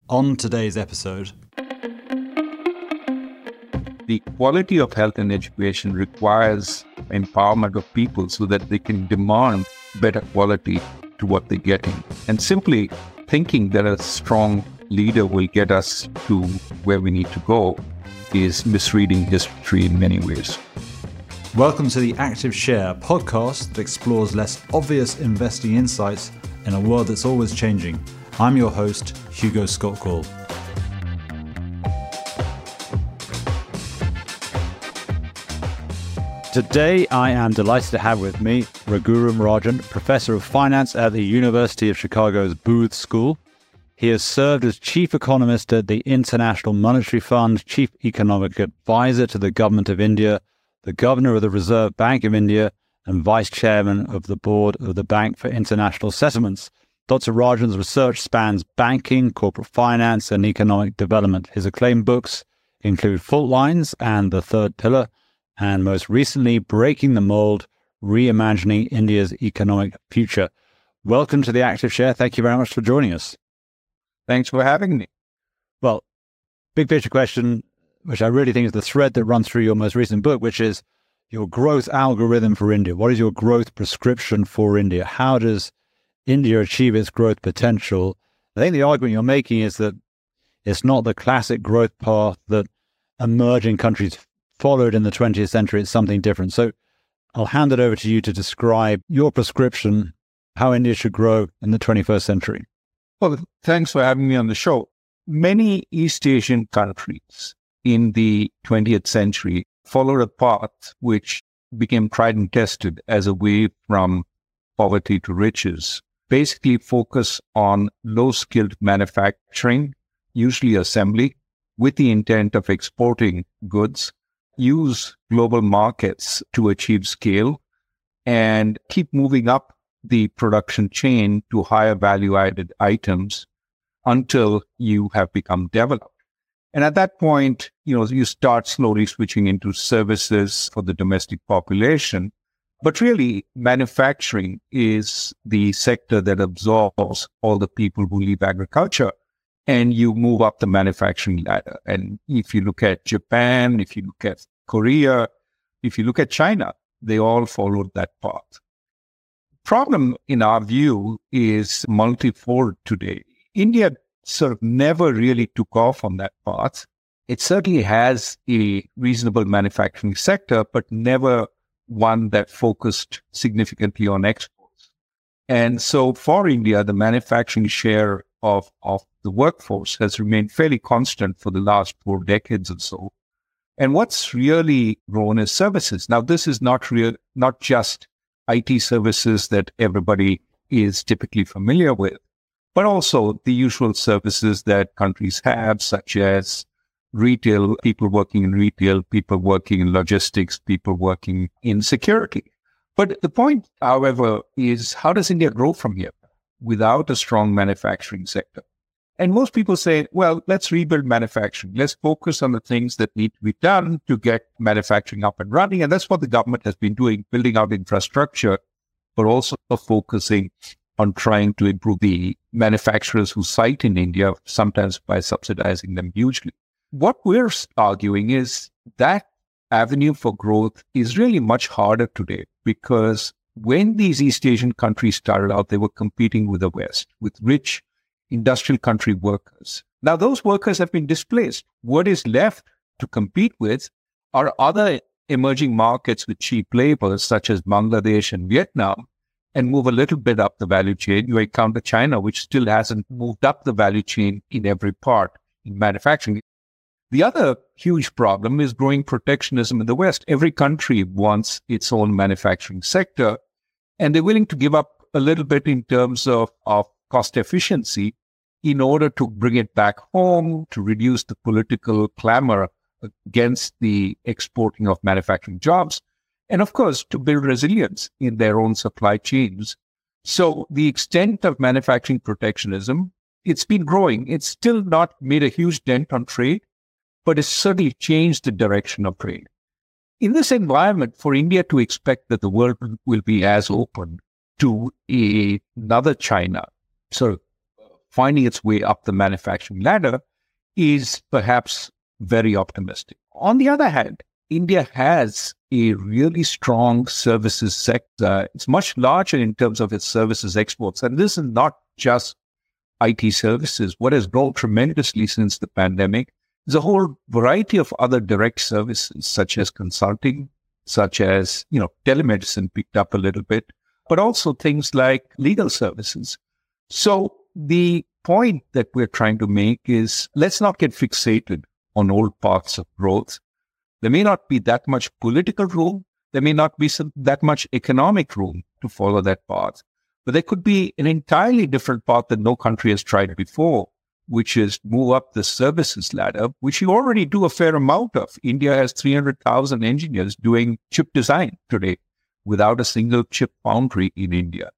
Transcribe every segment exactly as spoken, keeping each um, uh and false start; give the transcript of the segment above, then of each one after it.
On today's episode, the quality of health and education requires empowerment of people so that they can demand better quality to what they're getting. And simply thinking that a strong leader will get us to where we need to go is misreading history in many ways. Welcome to the Active Share podcast that explores less obvious investing insights in a world that's always changing. I'm your host, Hugo Scott-Gall. Today, I am delighted to have with me Raghuram Rajan, Professor of Finance at the University of Chicago's Booth School. He has served as Chief Economist at the International Monetary Fund, Chief Economic Advisor to the Government of India, the Governor of the Reserve Bank of India, and Vice Chairman of the Board of the Bank for International Settlements. Doctor Rajan's research spans banking, corporate finance, and economic development. His acclaimed books include Fault Lines and The Third Pillar, and most recently, Breaking the Mold, Reimagining India's Economic Future. Welcome to the Active Share. Thank you very much for joining us. Thanks for having me. Well, big picture question, which I really think is the thread that runs through your most recent book, which is your growth algorithm for India. What is your growth prescription for India? How does India achieve its growth potential? I think the argument you're making is that it's not the classic growth path that emerging countries followed in the twentieth century. It's something different. So I'll hand it over to you to describe your prescription, how India should grow in the twenty-first century. Well, thanks for having me on the show. Many East Asian countries in the twentieth century followed a path which became tried and tested as a way from poverty to riches. Basically focus on low-skilled manufacturing, usually assembly, with the intent of exporting goods, use global markets to achieve scale, and keep moving up the production chain to higher value-added items until you have become developed. And at that point, you know, you start slowly switching into services for the domestic population. But really, manufacturing is the sector that absorbs all the people who leave agriculture, and you move up the manufacturing ladder. And if you look at Japan, if you look at Korea, if you look at China, they all followed that path. Problem, in our view, is multifold today. India sort of never really took off on that path. It certainly has a reasonable manufacturing sector, but never one that focused significantly on exports. And so for India, the manufacturing share of, of the workforce has remained fairly constant for the last four decades or so. And what's really grown is services. Now, this is not real, not just I T services that everybody is typically familiar with, but also the usual services that countries have, such as retail, people working in retail, people working in logistics, people working in security. But the point, however, is how does India grow from here without a strong manufacturing sector? And most people say, well, let's rebuild manufacturing. Let's focus on the things that need to be done to get manufacturing up and running. And that's what the government has been doing, building out infrastructure, but also focusing on trying to improve the manufacturers who site in India, sometimes by subsidizing them hugely. What we're arguing is that avenue for growth is really much harder today, because when these East Asian countries started out, they were competing with the West, with rich industrial country workers. Now, those workers have been displaced. What is left to compete with are other emerging markets with cheap labor, such as Bangladesh and Vietnam, and move a little bit up the value chain. You encounter China, which still hasn't moved up the value chain in every part in manufacturing. The other huge problem is growing protectionism in the West. Every country wants its own manufacturing sector, and they're willing to give up a little bit in terms of, of cost efficiency in order to bring it back home, to reduce the political clamor against the exporting of manufacturing jobs, and of course, to build resilience in their own supply chains. So the extent of manufacturing protectionism, it's been growing. It's still not made a huge dent on trade, but it's certainly changed the direction of trade. In this environment, for India to expect that the world will be as open to a, another China, sort of finding its way up the manufacturing ladder is perhaps very optimistic. On the other hand, India has a really strong services sector. It's much larger in terms of its services exports. And this is not just I T services. What has grown tremendously since the pandemic is a whole variety of other direct services, such as consulting, such as, you know, telemedicine picked up a little bit, but also things like legal services. So the point that we're trying to make is let's not get fixated on old paths of growth. There may not be that much political room. There may not be some, that much economic room to follow that path. But there could be an entirely different path that no country has tried before, which is move up the services ladder, which you already do a fair amount of. India has three hundred thousand engineers doing chip design today without a single chip foundry in India.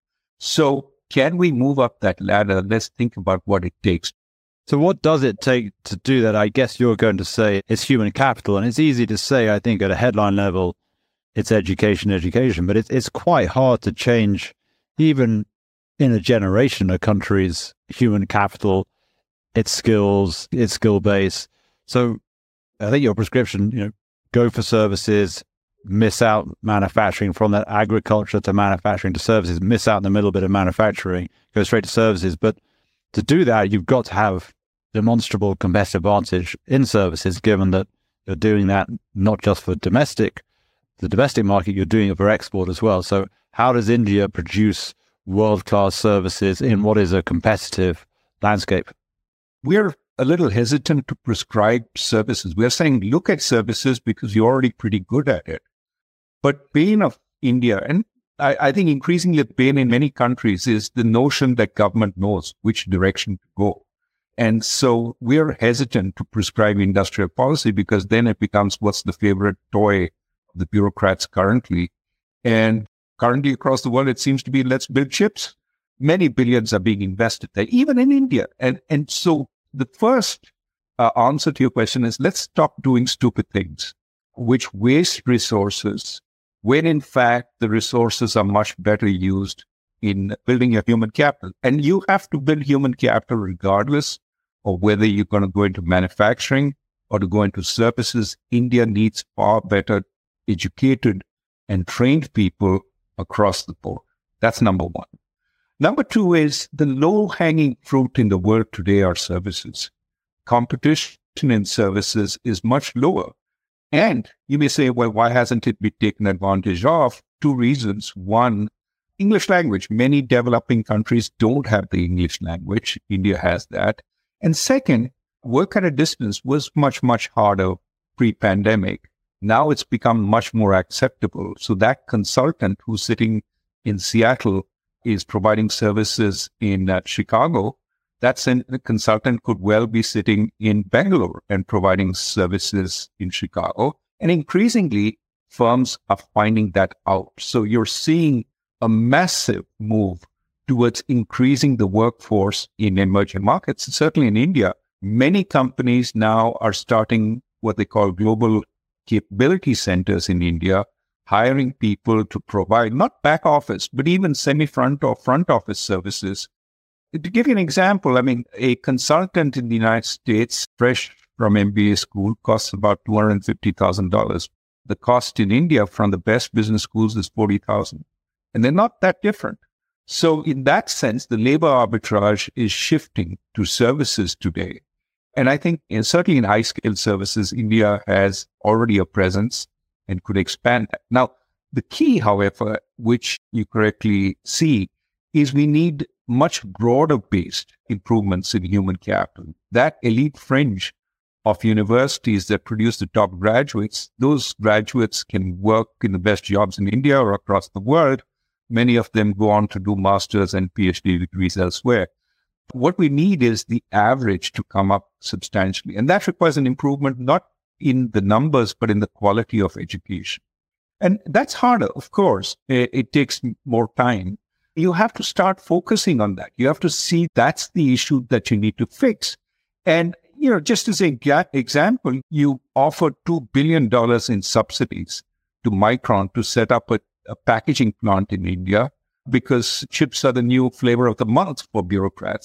So can we move up that ladder? Let's think about what it takes. So what does it take to do that? I guess you're going to say it's human capital, and it's easy to say, I think, at a headline level, it's education, education, but it's, it's quite hard to change, even in a generation, a country's human capital, its skills, its skill base. So I think your prescription, you know, go for services, miss out manufacturing from that agriculture to manufacturing to services, miss out in the middle bit of manufacturing, go straight to services. But to do that, you've got to have demonstrable competitive advantage in services, given that you're doing that not just for domestic, the domestic market, you're doing it for export as well. So how does India produce world-class services in what is a competitive landscape? We're a little hesitant to prescribe services. We're saying, look at services because you're already pretty good at it. But pain of India, and I, I think increasingly pain in many countries, is the notion that government knows which direction to go. And so we're hesitant to prescribe industrial policy because then it becomes what's the favorite toy of the bureaucrats currently. And currently across the world, it seems to be, let's build chips. Many billions are being invested there, even in India. And, and so the first uh, answer to your question is, let's stop doing stupid things, which waste resources, when in fact the resources are much better used in building your human capital. And you have to build human capital regardless of whether you're going to go into manufacturing or to go into services. India needs far better educated and trained people across the board. That's number one. Number two is the low-hanging fruit in the world today are services. Competition in services is much lower. And you may say, well, why hasn't it been taken advantage of? Two reasons. One, English language. Many developing countries don't have the English language. India has that. And second, work at a distance was much, much harder pre-pandemic. Now it's become much more acceptable. So that consultant who's sitting in Seattle is providing services in uh, Chicago. That consultant could well be sitting in Bangalore and providing services in Chicago. And increasingly, firms are finding that out. So you're seeing a massive move towards increasing the workforce in emerging markets. Certainly in India, many companies now are starting what they call global capability centers in India, hiring people to provide not back office, but even semi-front or front office services. To give you an example, I mean, a consultant in the United States, fresh from M B A school, costs about two hundred fifty thousand dollars. The cost in India from the best business schools is forty thousand dollars. And they're not that different. So in that sense, the labor arbitrage is shifting to services today. And I think in, certainly in high-scale services, India has already a presence and could expand that. Now, the key, however, which you correctly see, is we need much broader-based improvements in human capital. That elite fringe of universities that produce the top graduates, those graduates can work in the best jobs in India or across the world. Many of them go on to do masters and PhD degrees elsewhere. What we need is the average to come up substantially. And that requires an improvement, not in the numbers, but in the quality of education. And that's harder, of course. It, it takes more time. You have to start focusing on that. You have to see that's the issue that you need to fix. And, you know, just as an example, you offer two billion dollars in subsidies to Micron to set up a, a packaging plant in India because chips are the new flavor of the month for bureaucrats.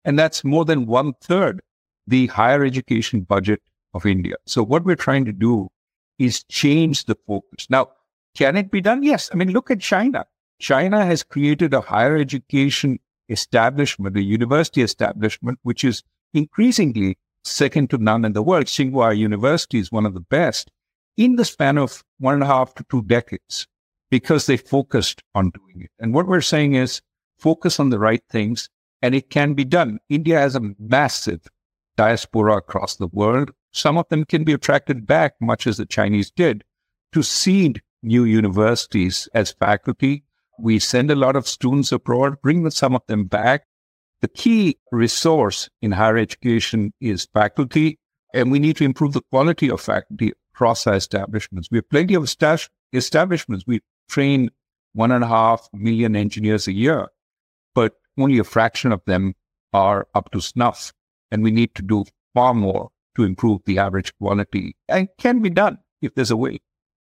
And that's more than one third the higher education budget of India. So what we're trying to do is change the focus. Now, can it be done? Yes. I mean, look at China. China has created a higher education establishment, a university establishment, which is increasingly second to none in the world. Tsinghua University is one of the best in the span of one and a half to two decades because they focused on doing it. And what we're saying is focus on the right things, and it can be done. India has a massive diaspora across the world. Some of them can be attracted back, much as the Chinese did, to seed new universities as faculty. We send a lot of students abroad, bring some of them back. The key resource in higher education is faculty, and we need to improve the quality of faculty across our establishments. We have plenty of estash- establishments. We train one and a half million engineers a year, but only a fraction of them are up to snuff. And we need to do far more to improve the average quality. And it can be done if there's a way.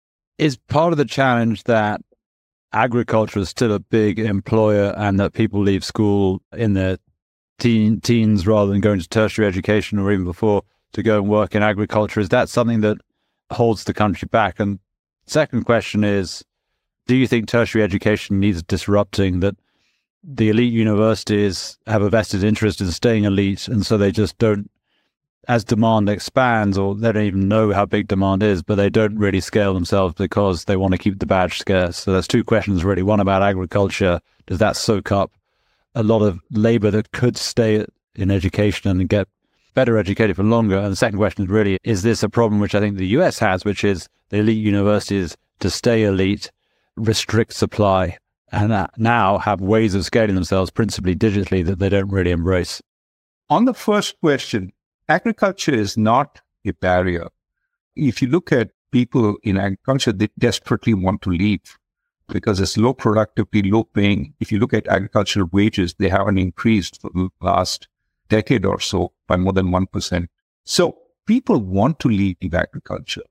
Is part of the challenge that agriculture is still a big employer and that people leave school in their teen, teens rather than going to tertiary education or even before to go and work in agriculture? Is that something that holds the country back? And second question is, do you think tertiary education needs disrupting, that the elite universities have a vested interest in staying elite, and so they just don't, as demand expands, or they don't even know how big demand is, but they don't really scale themselves because they want to keep the badge scarce? So there's two questions really. One about agriculture. Does that soak up a lot of labor that could stay in education and get better educated for longer? And the second question is really, is this a problem which I think the U S has, which is the elite universities, to stay elite, restrict supply, and now have ways of scaling themselves, principally digitally, that they don't really embrace? On the first question, agriculture is not a barrier. If you look at people in agriculture, they desperately want to leave because it's low productivity, low paying. If you look at agricultural wages, they haven't increased for the last decade or so by more than one percent. So people want to leave agriculture.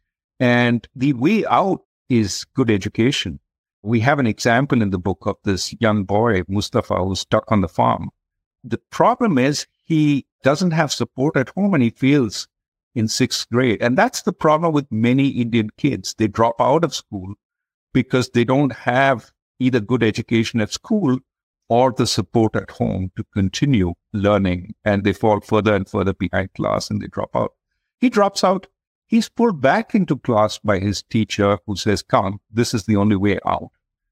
And the way out is good education. We have an example in the book of this young boy, Mustafa, who's stuck on the farm. The problem is he doesn't have support at home and he fails in sixth grade. And that's the problem with many Indian kids. They drop out of school because they don't have either good education at school or the support at home to continue learning. And they fall further and further behind class and they drop out. He drops out. He's pulled back into class by his teacher who says, come, this is the only way out.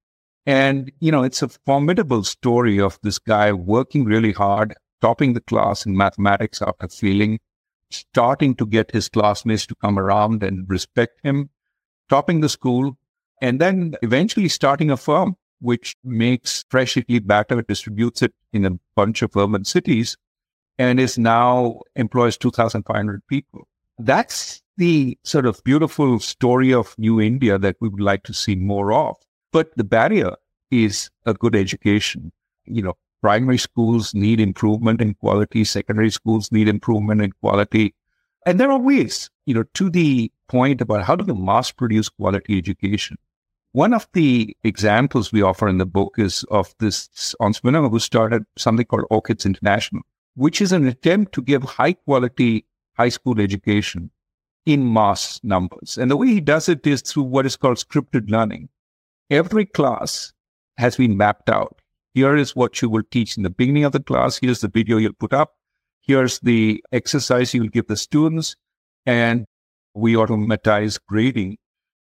And, you know, it's a formidable story of this guy working really hard, topping the class in mathematics after failing, starting to get his classmates to come around and respect him, topping the school, and then eventually starting a firm which makes fresh Idli batter, distributes it in a bunch of urban cities, and is now employs two thousand five hundred people. That's the sort of beautiful story of New India that we would like to see more of. But the barrier is a good education. You know, primary schools need improvement in quality. Secondary schools need improvement in quality. And there are ways, you know, to the point about how do you mass produce quality education. One of the examples we offer in the book is of this entrepreneur who started something called Orchids International, which is an attempt to give high quality high school education in mass numbers. And the way he does it is through what is called scripted learning. Every class has been mapped out. Here is what you will teach in the beginning of the class. Here's the video you'll put up. Here's the exercise you'll give the students. And we automatize grading.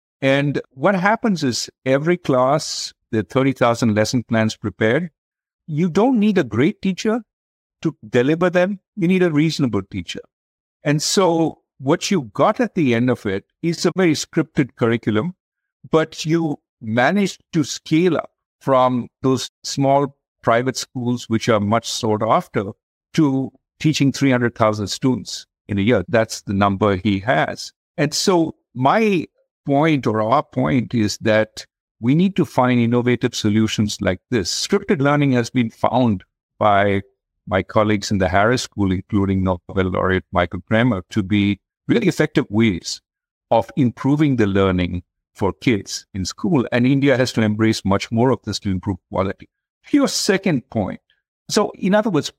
And what happens is every class, there are thirty thousand lesson plans prepared. You don't need a great teacher to deliver them. You need a reasonable teacher. And so what you got at the end of it is a very scripted curriculum, but you managed to scale up from those small private schools, which are much sought after, to teaching three hundred thousand students in a year. That's the number he has. And so my point or our point is that we need to find innovative solutions like this. Scripted learning has been found by my colleagues in the Harris School, including Nobel laureate Michael Kremer, to be really effective ways of improving the learning for kids in school. And India has to embrace much more of this to improve quality. Your second point. So in other words, poor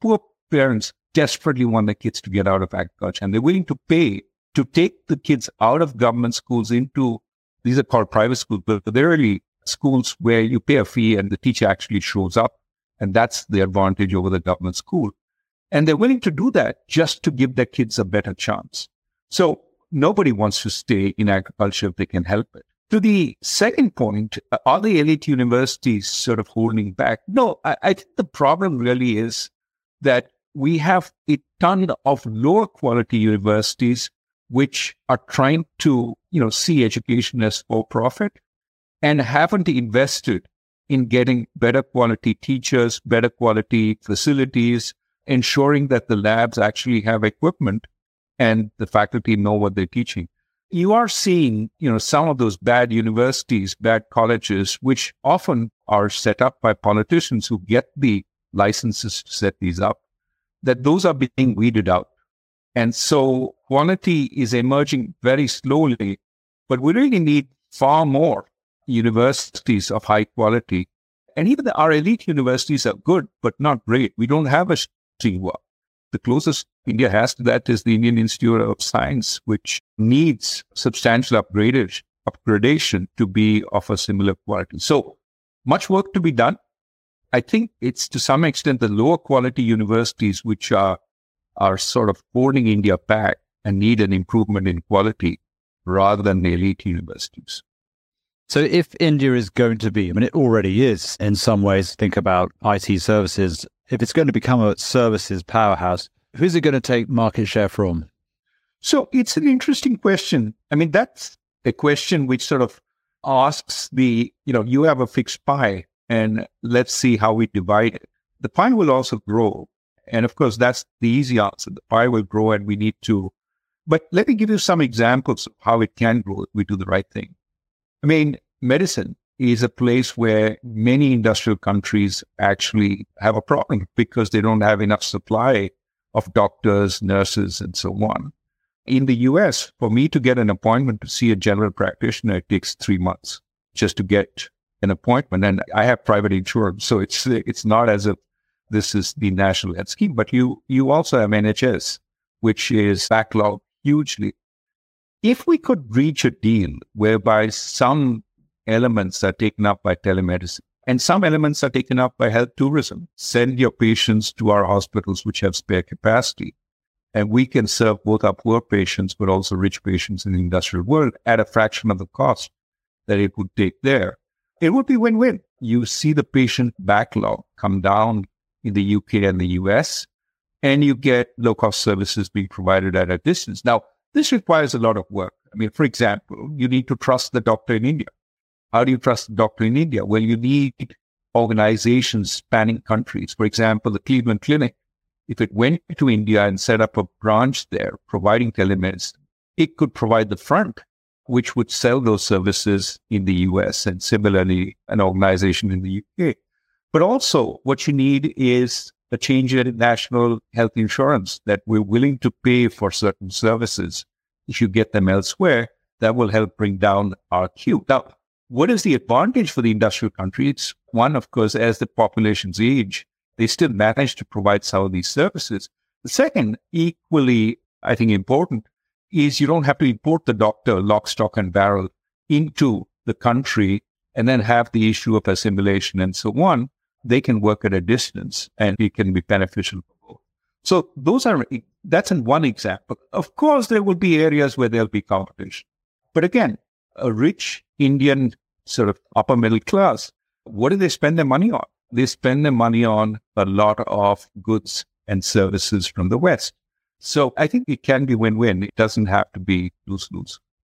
parents desperately want their kids to get out of agriculture, and they're willing to pay to take the kids out of government schools into, these are called private schools, but they're really schools where you pay a fee and the teacher actually shows up. And that's the advantage over the government school. And they're willing to do that just to give their kids a better chance. So nobody wants to stay in agriculture if they can help it. To the second point, are the elite universities sort of holding back? No, I, I think the problem really is that we have a ton of lower quality universities which are trying to, you know, see education as for profit and haven't invested in getting better quality teachers, better quality facilities, ensuring that the labs actually have equipment and the faculty know what they're teaching. You are seeing, you know, some of those bad universities, bad colleges, which often are set up by politicians who get the licenses to set these up, that those are being weeded out. And so quality is emerging very slowly, but we really need far more universities of high quality. And even the, our elite universities are good, but not great. We don't have a Tsinghua. The closest India has to that is the Indian Institute of Science, which needs substantial upgradation, upgradation to be of a similar quality. So much work to be done. I think it's to some extent the lower quality universities which are are sort of holding India back and need an improvement in quality rather than the elite universities. So if India is going to be, I mean, it already is in some ways, think about I T services, if it's going to become a services powerhouse, who's it going to take market share from? So it's an interesting question. I mean, that's a question which sort of asks the, you know, you have a fixed pie and let's see how we divide it. The pie will also grow. And of course, that's the easy answer. The pie will grow and we need to. But let me give you some examples of how it can grow if we do the right thing. I mean, medicine is a place where many industrial countries actually have a problem because they don't have enough supply of doctors, nurses, and so on. In the U S, for me to get an appointment to see a general practitioner, it takes three months just to get an appointment. And I have private insurance, so it's it's not as if this is the national health scheme, but you you also have N H S, which is backlogged hugely. If we could reach a deal whereby some elements are taken up by telemedicine and some elements are taken up by health tourism, send your patients to our hospitals which have spare capacity, and we can serve both our poor patients but also rich patients in the industrial world at a fraction of the cost that it would take there, it would be win-win. You see the patient backlog come down in the U K and the U S, and you get low-cost services being provided at a distance. Now, this requires a lot of work. I mean, for example, you need to trust the doctor in India. How do you trust the doctor in India? Well, you need organizations spanning countries. For example, the Cleveland Clinic, if it went to India and set up a branch there providing telemedicine, it could provide the front, which would sell those services in the U S, and similarly, an organization in the U K. But also, what you need is a change in national health insurance, that we're willing to pay for certain services. If you get them elsewhere, that will help bring down our queue. Now, what is the advantage for the industrial countries? One, of course, as the populations age, they still manage to provide some of these services. The second, equally, I think, important, is you don't have to import the doctor lock, stock, and barrel into the country and then have the issue of assimilation and so on. They can work at a distance and it can be beneficial for both. So those are, that's in one example. Of course, there will be areas where there'll be competition. But again, a rich Indian sort of upper middle class, what do they spend their money on? They spend their money on a lot of goods and services from the West. So I think it can be win-win. It doesn't have to be lose-lose.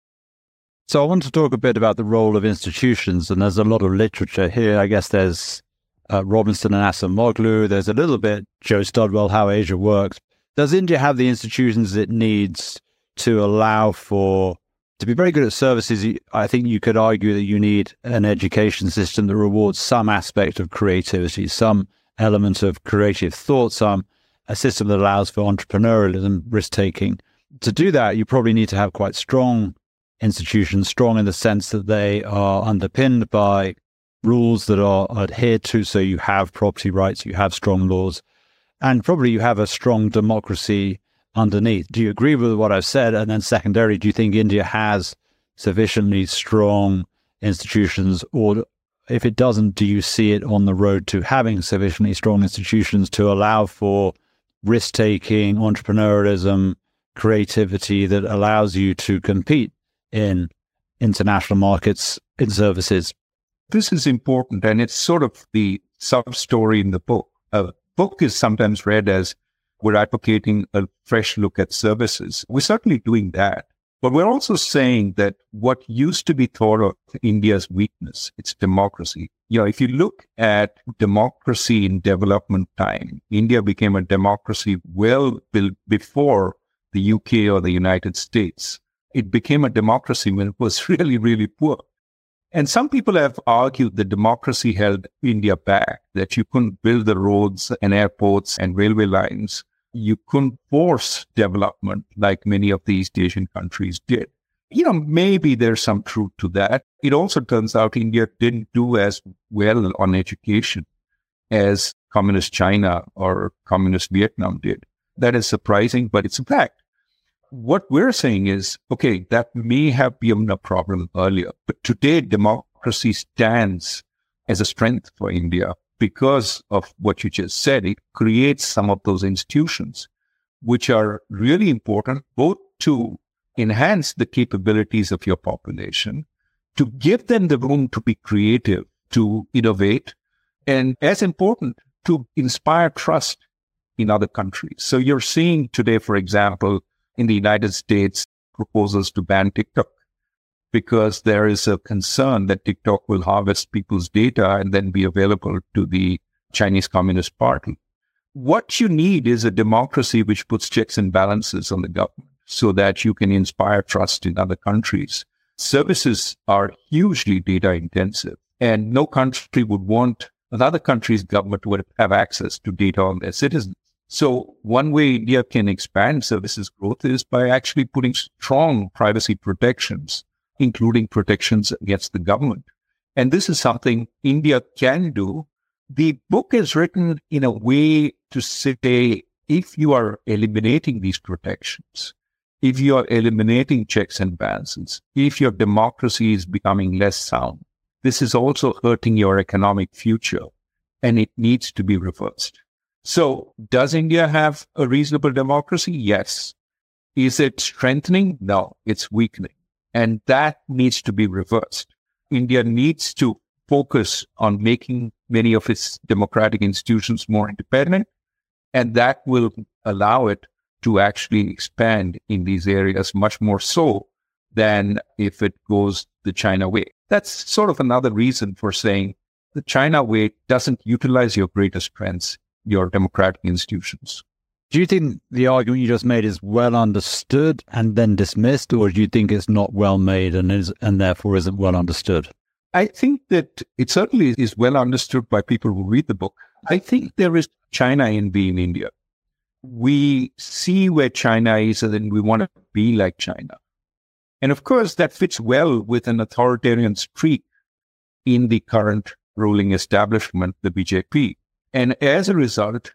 So I want to talk a bit about the role of institutions, and there's a lot of literature here. I guess there's uh, Robinson and Acemoglu. There's a little bit Joe Studwell, How Asia Works. Does India have the institutions it needs to allow for, to be very good at services? I think you could argue that you need an education system that rewards some aspect of creativity, some element of creative thought, some a system that allows for entrepreneurialism, risk-taking. To do that, you probably need to have quite strong institutions, strong in the sense that they are underpinned by rules that are adhered to. So you have property rights, you have strong laws. And probably you have a strong democracy underneath. Do you agree with what I've said? And then secondarily, do you think India has sufficiently strong institutions, or if it doesn't, do you see it on the road to having sufficiently strong institutions to allow for risk-taking, entrepreneurialism, creativity that allows you to compete in international markets in services? This is important, and it's sort of the sub-story in the book. A book is sometimes read as we're advocating a fresh look at services. We're certainly doing that. But we're also saying that what used to be thought of India's weakness, it's democracy. You know, if you look at democracy in development time, India became a democracy well before the U K or the United States. It became a democracy when it was really, really poor. And some people have argued that democracy held India back, that you couldn't build the roads and airports and railway lines. You couldn't force development like many of the East Asian countries did. You know, maybe there's some truth to that. It also turns out India didn't do as well on education as communist China or communist Vietnam did. That is surprising, but it's a fact. What we're saying is, okay, that may have been a problem earlier, but today democracy stands as a strength for India. Because of what you just said, it creates some of those institutions which are really important, both to enhance the capabilities of your population, to give them the room to be creative, to innovate, and as important, to inspire trust in other countries. So you're seeing today, for example, in the United States, proposals to ban TikTok, because there is a concern that TikTok will harvest people's data and then be available to the Chinese Communist Party. What you need is a democracy which puts checks and balances on the government so that you can inspire trust in other countries. Services are hugely data intensive, and no country would want another country's government to have access to data on their citizens. So one way India can expand services growth is by actually putting strong privacy protections, including protections against the government. And this is something India can do. The book is written in a way to say, if you are eliminating these protections, if you are eliminating checks and balances, if your democracy is becoming less sound, this is also hurting your economic future, and it needs to be reversed. So does India have a reasonable democracy? Yes. Is it strengthening? No, it's weakening. And that needs to be reversed. India needs to focus on making many of its democratic institutions more independent, and that will allow it to actually expand in these areas much more so than if it goes the China way. That's sort of another reason for saying the China way doesn't utilize your greatest strengths, your democratic institutions. Do you think the argument you just made is well understood and then dismissed, or do you think it's not well made and is and therefore isn't well understood? I think that it certainly is well understood by people who read the book. I think there is China envy in India. We see where China is and then we want to be like China. And of course, that fits well with an authoritarian streak in the current ruling establishment, the B J P. And as a result,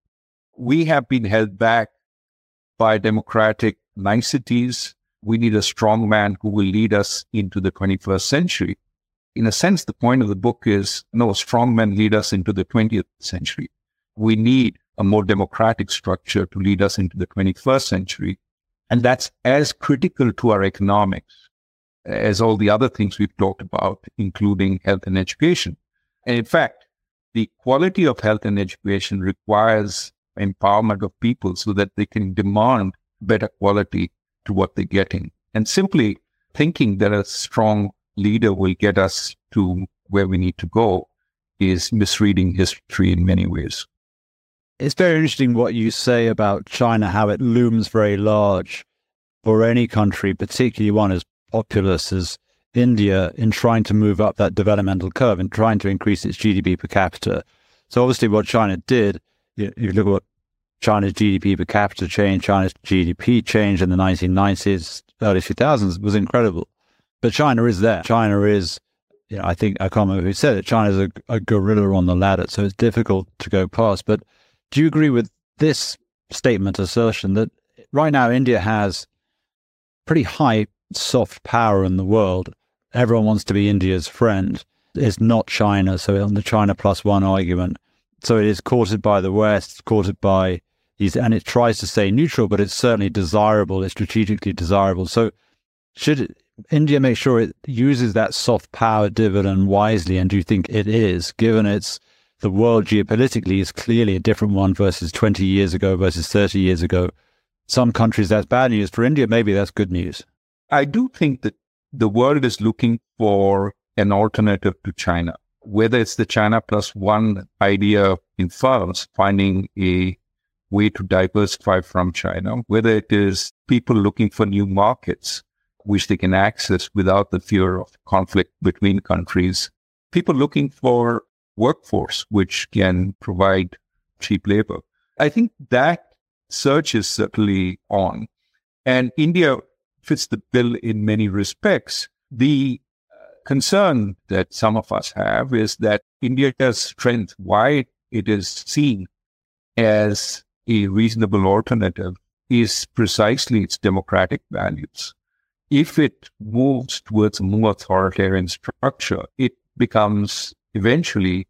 we have been held back by democratic niceties. We need a strong man who will lead us into the twenty-first century. In a sense, the point of the book is, no, strong men lead us into the twentieth century. We need a more democratic structure to lead us into the twenty-first century. And that's as critical to our economics as all the other things we've talked about, including health and education. And in fact, the quality of health and education requires empowerment of people so that they can demand better quality to what they're getting. And simply thinking that a strong leader will get us to where we need to go is misreading history in many ways. It's very interesting what you say about China, how it looms very large for any country, particularly one as populous as India, in trying to move up that developmental curve and trying to increase its G D P per capita. So obviously what China did, if you look at what China's G D P per capita change, China's G D P change in the nineteen nineties, early two thousands was incredible. But China is there. China is, you know, I think, I can't remember who said it, China's a, a gorilla on the ladder, so it's difficult to go past. But do you agree with this statement assertion that right now India has pretty high soft power in the world. Everyone wants to be India's friend. It's not China, so on the China plus one argument. So it is courted by the West, courted by these, and it tries to stay neutral, but it's certainly desirable, it's strategically desirable. So should India make sure it uses that soft power dividend wisely? And do you think it is, given it's the world geopolitically is clearly a different one versus twenty years ago versus thirty years ago? Some countries that's bad news. For India, maybe that's good news. I do think that the world is looking for an alternative to China, whether it's the China plus one idea in firms finding a way to diversify from China, whether it is people looking for new markets which they can access without the fear of conflict between countries, people looking for workforce which can provide cheap labor. I think that search is certainly on. And India fits the bill in many respects. The concern that some of us have is that India's strength, why it is seen as a reasonable alternative, is precisely its democratic values. If it moves towards a more authoritarian structure, it becomes eventually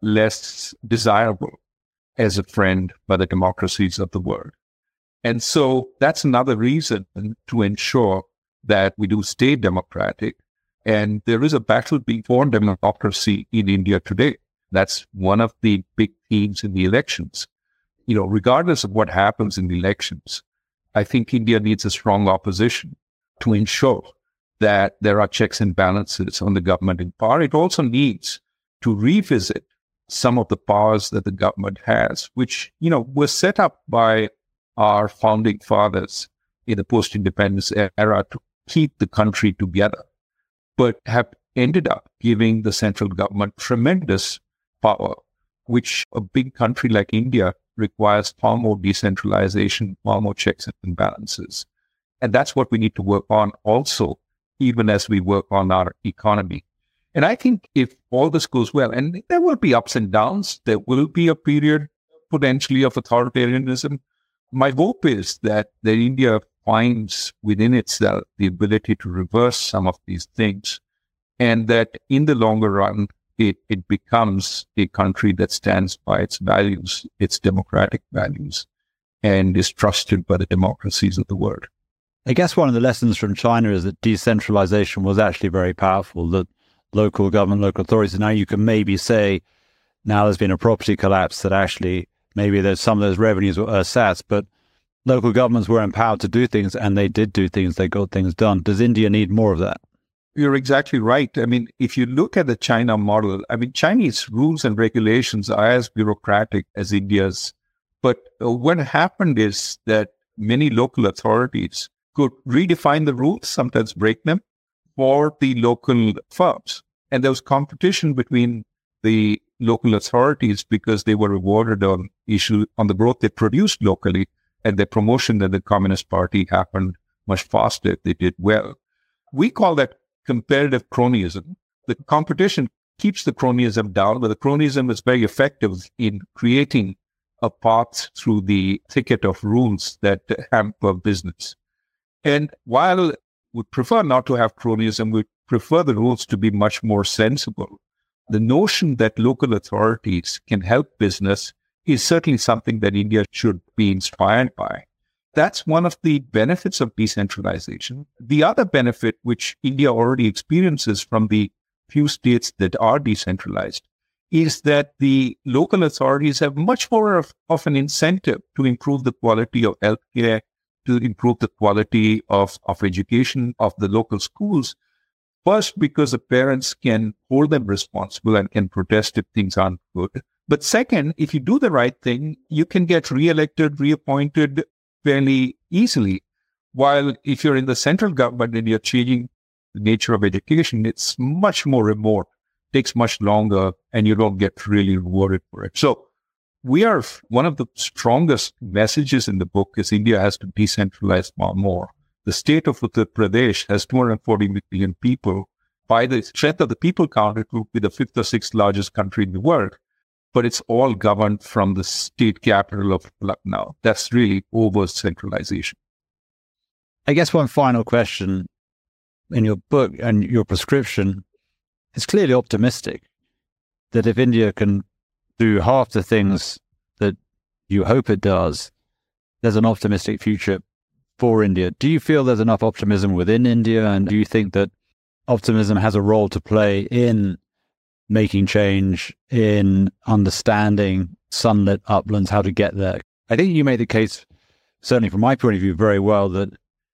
less desirable as a friend by the democracies of the world. And so that's another reason to ensure that we do stay democratic. And there is a battle being for democracy in India today. That's one of the big themes in the elections. You know, regardless of what happens in the elections, I think India needs a strong opposition to ensure that there are checks and balances on the government in power. It also needs to revisit some of the powers that the government has, which, you know, were set up by our founding fathers in the post-independence era to keep the country together, but have ended up giving the central government tremendous power, which a big country like India requires far more decentralization, far more checks and balances. And that's what we need to work on also, even as we work on our economy. And I think if all this goes well, and there will be ups and downs, there will be a period potentially of authoritarianism. My hope is that, that India finds within itself the ability to reverse some of these things, and that in the longer run, it, it becomes a country that stands by its values, its democratic values, and is trusted by the democracies of the world. I guess one of the lessons from China is that decentralization was actually very powerful, that local government, local authorities, and now you can maybe say, now there's been a property collapse, that actually maybe there's some of those revenues were ersatz, but local governments were empowered to do things, and they did do things, they got things done. Does India need more of that? You're exactly right. I mean, if you look at the China model, I mean, Chinese rules and regulations are as bureaucratic as India's. But uh, what happened is that many local authorities could redefine the rules, sometimes break them, for the local firms. And there was competition between the local authorities because they were rewarded on issue on the growth they produced locally, and their promotion in the Communist Party happened much faster if they did well. We call that competitive cronyism. The competition keeps the cronyism down, but the cronyism is very effective in creating a path through the thicket of rules that hamper business. And while we prefer not to have cronyism, we prefer the rules to be much more sensible. The notion that local authorities can help business is certainly something that India should be inspired by. That's one of the benefits of decentralization. The other benefit, which India already experiences from the few states that are decentralized, is that the local authorities have much more of, of an incentive to improve the quality of healthcare, to improve the quality of, of education of the local schools. First, because the parents can hold them responsible and can protest if things aren't good. But second, if you do the right thing, you can get re-elected, reappointed fairly easily. While if you're in the central government and you're changing the nature of education, it's much more remote, takes much longer, and you don't get really rewarded for it. So we are, one of the strongest messages in the book is India has to decentralize far more. The state of Uttar Pradesh has two hundred forty million people. By the strength of the people count, it will be the fifth or sixth largest country in the world. but it's all governed from the state capital of Lucknow. That's really over-centralization. I guess one final question. In your book and your prescription, it's clearly optimistic that if India can do half the things that you hope it does, there's an optimistic future for India. Do you feel there's enough optimism within India? And do you think that optimism has a role to play in making change, in understanding sunlit uplands, how to get there? I think you made the case, certainly from my point of view, very well, that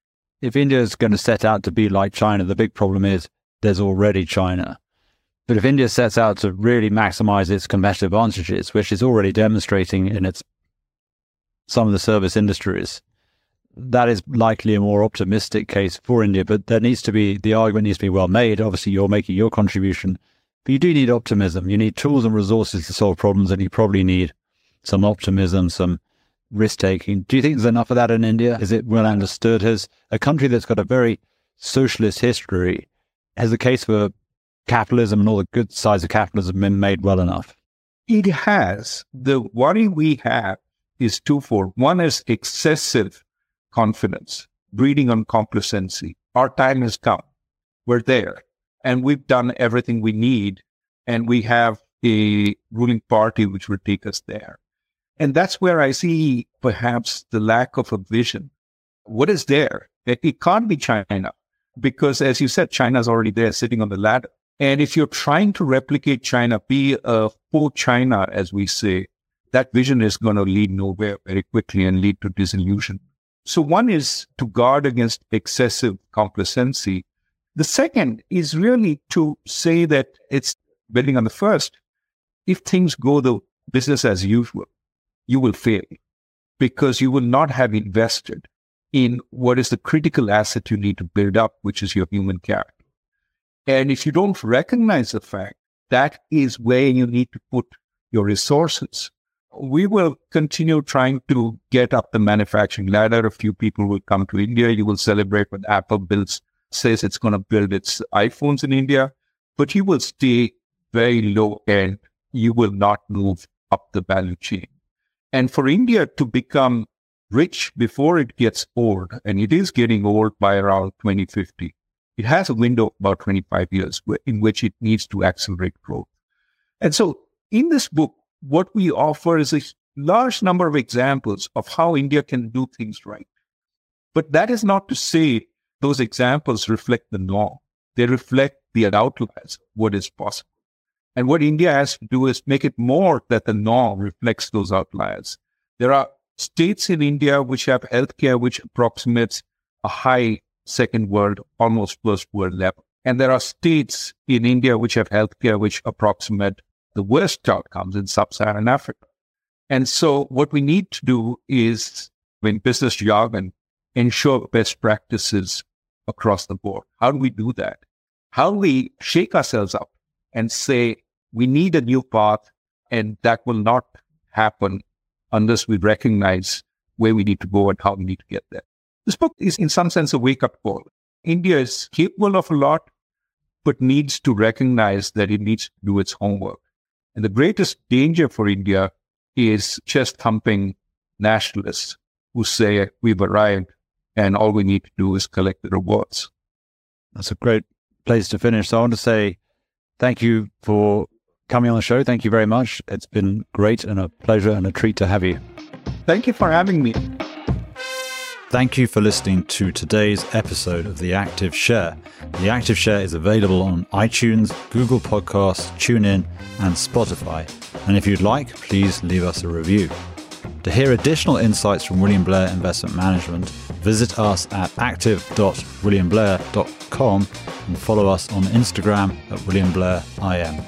if India is going to set out to be like China, the big problem is there's already China. But if India sets out to really maximize its competitive advantages, which is already demonstrating in its some of the service industries, that is likely a more optimistic case for India. But there needs to be, the argument needs to be well made. Obviously, you're making your contribution, but you do need optimism. You need tools and resources to solve problems, and you probably need some optimism, some risk-taking. Do you think there's enough of that in India? Is it well understood? Has a country that's got a very socialist history, has the case for capitalism and all the good sides of capitalism been made well enough? It has. The worry we have is twofold. One is excessive confidence, breeding on complacency. Our time has come. We're there. And we've done everything we need. And we have a ruling party which will take us there. And that's where I see perhaps the lack of a vision. What is there? It can't be China because, as you said, China's already there sitting on the ladder. And if you're trying to replicate China, be a po-China, as we say, that vision is going to lead nowhere very quickly and lead to disillusion. So one is to guard against excessive complacency. The second is really to say that it's building on the first. If things go the business as usual, you will fail because you will not have invested in what is the critical asset you need to build up, which is your human capital. And if you don't recognize the fact, that is where you need to put your resources. We will continue trying to get up the manufacturing ladder. A few people will come to India. You will celebrate when Apple builds, says it's going to build its iPhones in India, but you will stay very low end. You will not move up the value chain. And for India to become rich before it gets old, and it is getting old by around twenty fifty, it has a window of about twenty-five years in which it needs to accelerate growth. And so in this book, what we offer is a large number of examples of how India can do things right. But that is not to say those examples reflect the norm. They reflect the outliers, what is possible. And what India has to do is make it more that the norm reflects those outliers. There are states in India which have healthcare which approximates a high second world, almost first world level. And there are states in India which have healthcare which approximate the worst outcomes in sub-Saharan Africa. And so what we need to do is, in business jargon, ensure best practices across the board. How do we do that? How do we shake ourselves up and say, we need a new path, and that will not happen unless we recognize where we need to go and how we need to get there. This book is, in some sense, a wake-up call. India is capable of a lot, but needs to recognize that it needs to do its homework. And the greatest danger for India is chest-thumping nationalists who say, we've arrived, and all we need to do is collect the rewards. That's a great place to finish. So I want to say thank you for coming on the show. Thank you very much. It's been great and a pleasure and a treat to have you. Thank you for having me. Thank you for listening to today's episode of The Active Share. The Active Share is available on iTunes, Google Podcasts, TuneIn, and Spotify. And if you'd like, please leave us a review. To hear additional insights from William Blair Investment Management, visit us at active dot william blair dot com and follow us on Instagram at William Blair I M.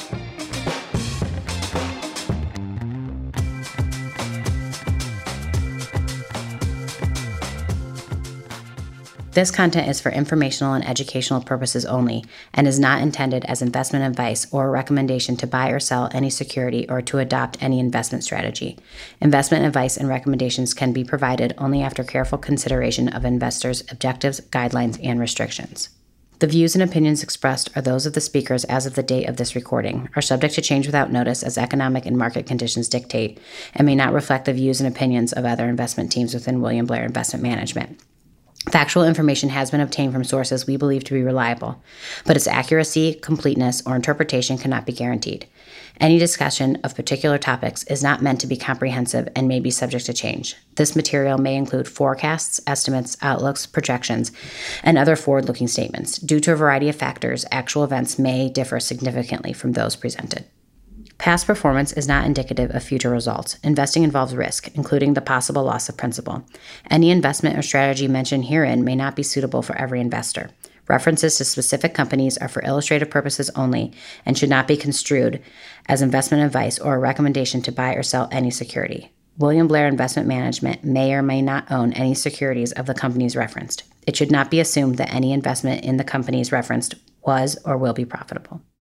This content is for informational and educational purposes only and is not intended as investment advice or a recommendation to buy or sell any security or to adopt any investment strategy. Investment advice and recommendations can be provided only after careful consideration of investors' objectives, guidelines, and restrictions. The views and opinions expressed are those of the speakers as of the date of this recording, are subject to change without notice as economic and market conditions dictate, and may not reflect the views and opinions of other investment teams within William Blair Investment Management. Factual information has been obtained from sources we believe to be reliable, but its accuracy, completeness, or interpretation cannot be guaranteed. Any discussion of particular topics is not meant to be comprehensive and may be subject to change. This material may include forecasts, estimates, outlooks, projections, and other forward-looking statements. Due to a variety of factors, actual events may differ significantly from those presented. Past performance is not indicative of future results. Investing involves risk, including the possible loss of principal. Any investment or strategy mentioned herein may not be suitable for every investor. References to specific companies are for illustrative purposes only and should not be construed as investment advice or a recommendation to buy or sell any security. William Blair Investment Management may or may not own any securities of the companies referenced. It should not be assumed that any investment in the companies referenced was or will be profitable.